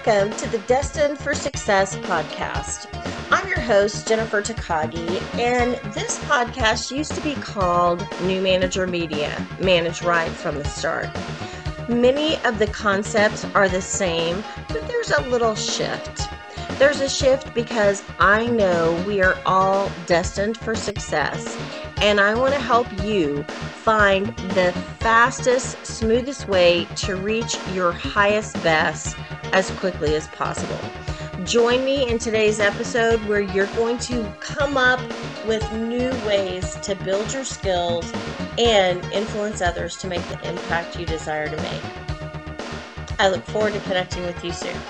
Welcome to the Destined for Success podcast. I'm your host, Jennifer Takagi, and this podcast used to be called New Manager Media, Manage Right from the Start. Many of the concepts are the same, but there's a little shift. There's a shift because I know we are all destined for success, and I want to help you find the fastest, smoothest way to reach your highest best as quickly as possible. Join me in today's episode where you're going to come up with new ways to build your skills and influence others to make the impact you desire to make. I look forward to connecting with you soon.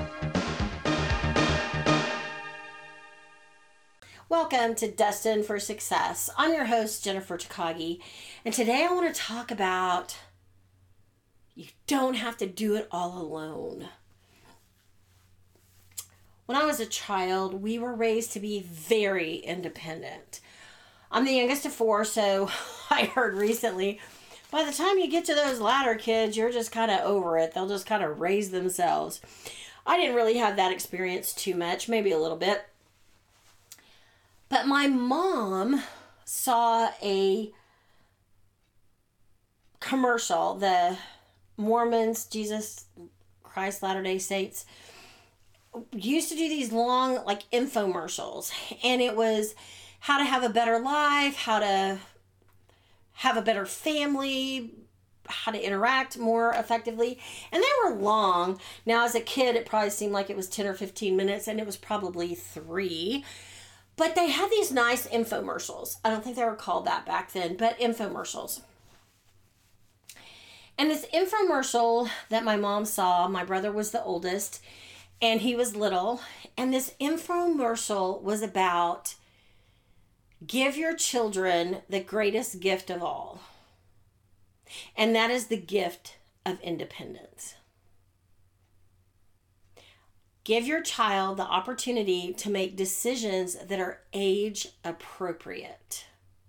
Welcome to Destined for Success. I'm your host, Jennifer Takagi, and today I want to talk about you don't have to do it all alone. When I was a child, we were raised to be very independent. I'm the youngest of four, so I heard recently, by the time you get to those latter kids, you're just kind of over it. They'll just kind of raise themselves. I didn't really have that experience too much, maybe a little bit. But my mom saw a commercial, the Mormons, Jesus Christ, Latter-day Saints, used to do these long infomercials, and it was how to have a better life, how to have a better family, how to interact more effectively. And they were long. Now as a kid it probably seemed like it was 10 or 15 minutes, and it was probably 3. But they had these nice infomercials. I don't think they were called that back then, but infomercials. And this infomercial that my mom saw, my brother was the oldest, and he was little. And this infomercial was about give your children the greatest gift of all. And that is the gift of independence. Give your child the opportunity to make decisions that are age appropriate.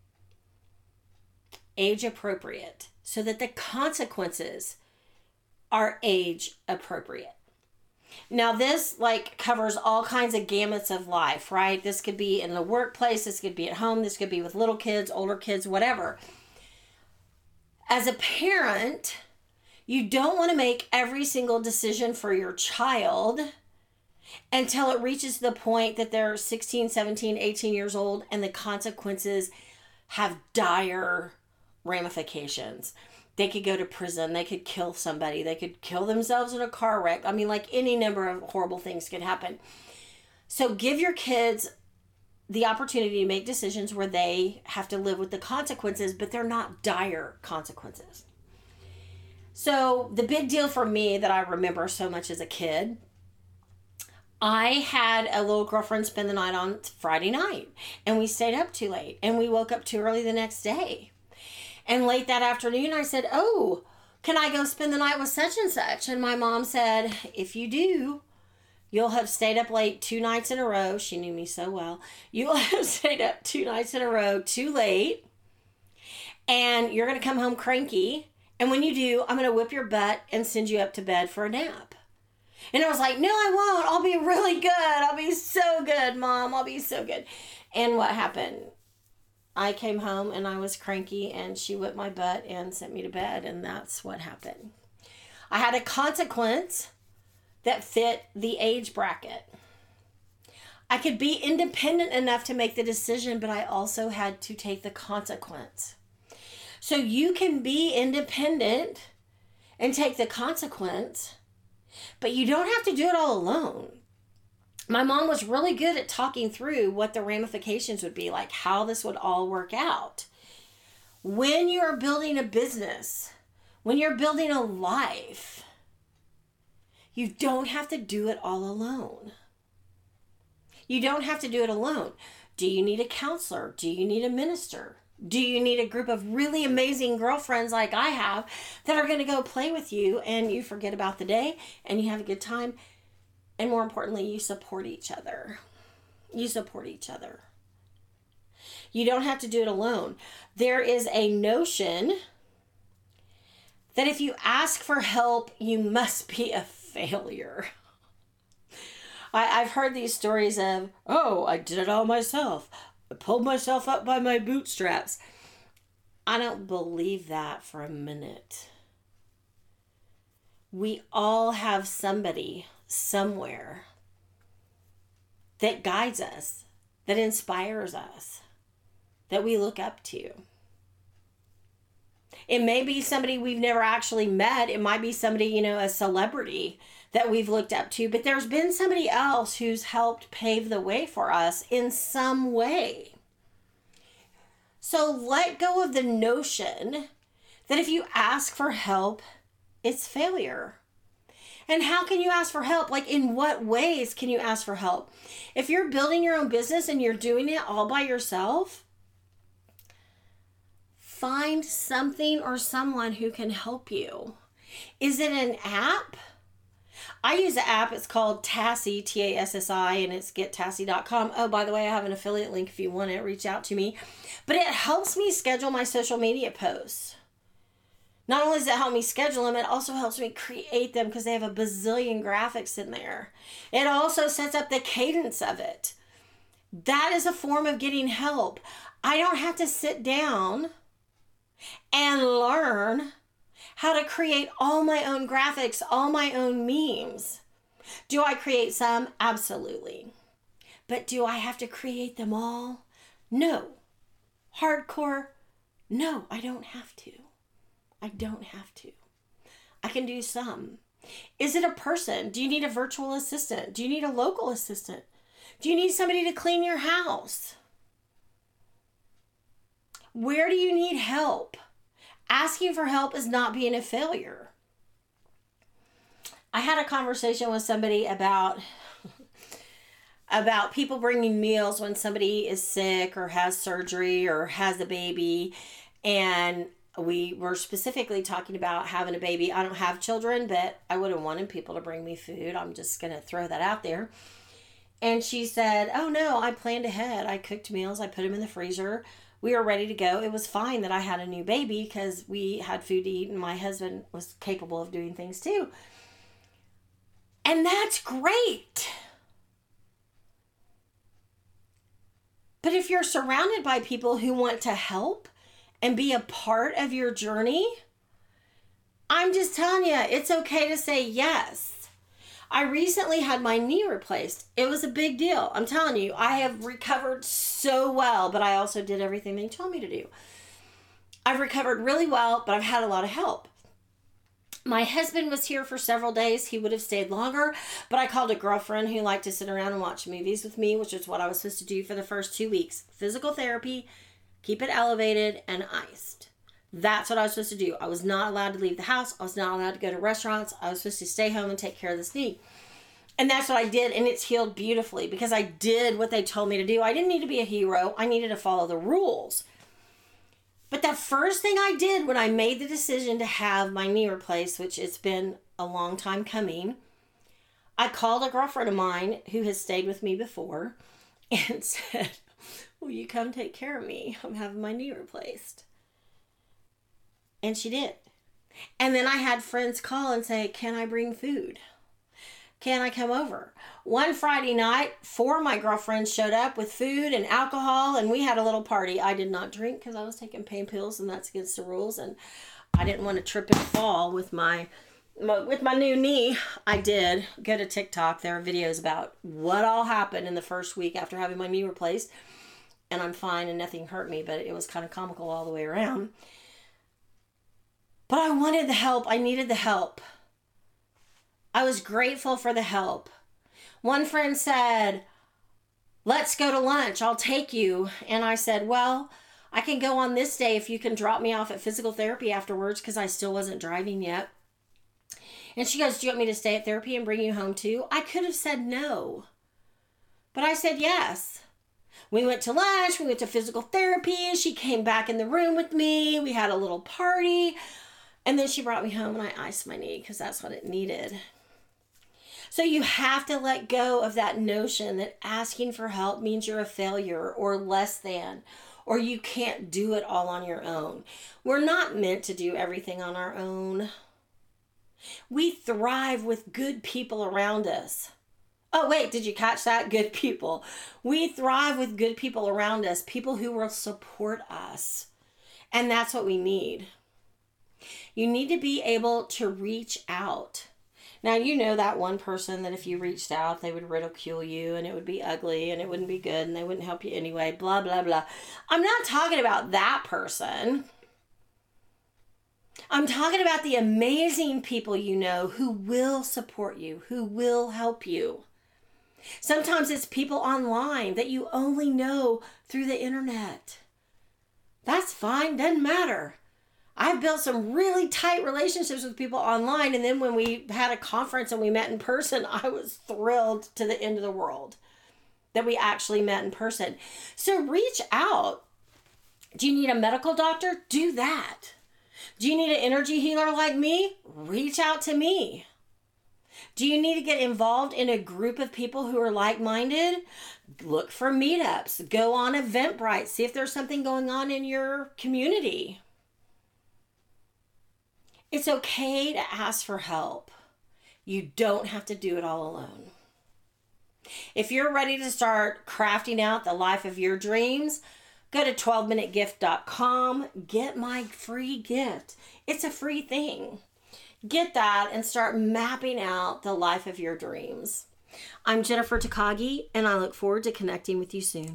Age appropriate. So that the consequences are age appropriate. Now this covers all kinds of gamuts of life, right? This could be in the workplace, this could be at home, this could be with little kids, older kids, whatever. As a parent, you don't want to make every single decision for your child until it reaches the point that they're 16, 17, 18 years old and the consequences have dire ramifications. They could go to prison. They could kill somebody. They could kill themselves in a car wreck. I mean, any number of horrible things could happen. So give your kids the opportunity to make decisions where they have to live with the consequences, but they're not dire consequences. So the big deal for me that I remember so much as a kid, I had a little girlfriend spend the night on Friday night, and we stayed up too late, and we woke up too early the next day. And late that afternoon, I said, oh, can I go spend the night with such and such? And my mom said, if you do, you'll have stayed up late 2 nights in a row. She knew me so well. You will have stayed up 2 nights in a row too late. And you're going to come home cranky. And when you do, I'm going to whip your butt and send you up to bed for a nap. And I was like, no, I won't. I'll be really good. I'll be so good, Mom. I'll be so good. And what happened? I came home and I was cranky, and she whipped my butt and sent me to bed, and that's what happened. I had a consequence that fit the age bracket. I could be independent enough to make the decision, but I also had to take the consequence. So you can be independent and take the consequence, but you don't have to do it all alone. My mom was really good at talking through what the ramifications would be, how this would all work out. When you're building a business, when you're building a life, you don't have to do it all alone. You don't have to do it alone. Do you need a counselor? Do you need a minister? Do you need a group of really amazing girlfriends like I have that are going to go play with you, and you forget about the day and you have a good time? And more importantly, you support each other. You support each other. You don't have to do it alone. There is a notion that if you ask for help, you must be a failure. I've heard these stories of, oh, I did it all myself. I pulled myself up by my bootstraps. I don't believe that for a minute. We all have somebody somewhere that guides us, that inspires us, that we look up to. It may be somebody we've never actually met. It might be somebody, a celebrity that we've looked up to, but there's been somebody else who's helped pave the way for us in some way. So let go of the notion that if you ask for help, it's failure. And how can you ask for help? Like, in what ways can you ask for help? If you're building your own business and you're doing it all by yourself, find something or someone who can help you. Is it an app? I use an app. It's called Tassi, Tassi, and it's gettassi.com. Oh, by the way, I have an affiliate link if you want it. Reach out to me. But it helps me schedule my social media posts. Not only does it help me schedule them, it also helps me create them because they have a bazillion graphics in there. It also sets up the cadence of it. That is a form of getting help. I don't have to sit down and learn how to create all my own graphics, all my own memes. Do I create some? Absolutely. But do I have to create them all? No. Hardcore? No, I don't have to. I don't have to. I can do some. Is it a person? Do you need a virtual assistant? Do you need a local assistant? Do you need somebody to clean your house? Where do you need help? Asking for help is not being a failure. I had a conversation with somebody about people bringing meals when somebody is sick or has surgery or has a baby, and we were specifically talking about having a baby. I don't have children, but I would have wanted people to bring me food. I'm just going to throw that out there. And she said, oh no, I planned ahead. I cooked meals. I put them in the freezer. We were ready to go. It was fine that I had a new baby because we had food to eat and my husband was capable of doing things too. And that's great. But if you're surrounded by people who want to help and be a part of your journey, I'm just telling you, it's okay to say yes. I recently had my knee replaced. It was a big deal. I'm telling you, I have recovered so well, but I also did everything they told me to do. I've recovered really well, but I've had a lot of help. My husband was here for several days. He would have stayed longer, but I called a girlfriend who liked to sit around and watch movies with me, which is what I was supposed to do for the first 2 weeks. Physical therapy, keep it elevated and iced. That's what I was supposed to do. I was not allowed to leave the house. I was not allowed to go to restaurants. I was supposed to stay home and take care of this knee. And that's what I did, and it's healed beautifully because I did what they told me to do. I didn't need to be a hero. I needed to follow the rules. But the first thing I did when I made the decision to have my knee replaced, which it's been a long time coming, I called a girlfriend of mine who has stayed with me before and said, will you come take care of me? I'm having my knee replaced. And she did. And then I had friends call and say, can I bring food? Can I come over? One Friday night, 4 of my girlfriends showed up with food and alcohol, and we had a little party. I did not drink because I was taking pain pills, and that's against the rules. And I didn't want to trip and fall with my new knee. I did go to TikTok. There are videos about what all happened in the first week after having my knee replaced. And I'm fine and nothing hurt me, but it was kind of comical all the way around. But I wanted the help. I needed the help. I was grateful for the help. One friend said, let's go to lunch. I'll take you. And I said, well, I can go on this day if you can drop me off at physical therapy afterwards because I still wasn't driving yet. And she goes, do you want me to stay at therapy and bring you home too? I could have said no, but I said yes. We went to lunch. We went to physical therapy. She came back in the room with me. We had a little party. And then she brought me home and I iced my knee because that's what it needed. So you have to let go of that notion that asking for help means you're a failure or less than, or you can't do it all on your own. We're not meant to do everything on our own. We thrive with good people around us. Oh, wait, did you catch that? Good people. We thrive with good people around us, people who will support us. And that's what we need. You need to be able to reach out. Now, you know that one person that if you reached out, they would ridicule you and it would be ugly and it wouldn't be good and they wouldn't help you anyway, blah, blah, blah. I'm not talking about that person. I'm talking about the amazing people you know who will support you, who will help you. Sometimes it's people online that you only know through the internet. That's fine, doesn't matter. I've built some really tight relationships with people online, and then when we had a conference and we met in person, I was thrilled to the end of the world that we actually met in person. So reach out. Do you need a medical doctor? Do that. Do you need an energy healer like me? Reach out to me. Do you need to get involved in a group of people who are like-minded? Look for meetups. Go on Eventbrite. See if there's something going on in your community. It's okay to ask for help. You don't have to do it all alone. If you're ready to start crafting out the life of your dreams, go to 12minutegift.com. Get my free gift. It's a free thing. Get that and start mapping out the life of your dreams. I'm Jennifer Takagi, and I look forward to connecting with you soon.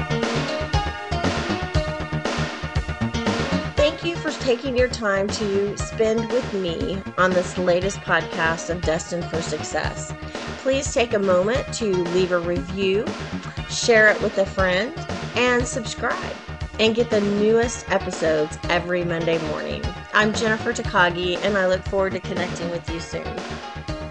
Thank you for taking your time to spend with me on this latest podcast of Destined for Success. Please take a moment to leave a review, share it with a friend, and subscribe, and get the newest episodes every Monday morning. I'm Jennifer Takagi, and I look forward to connecting with you soon.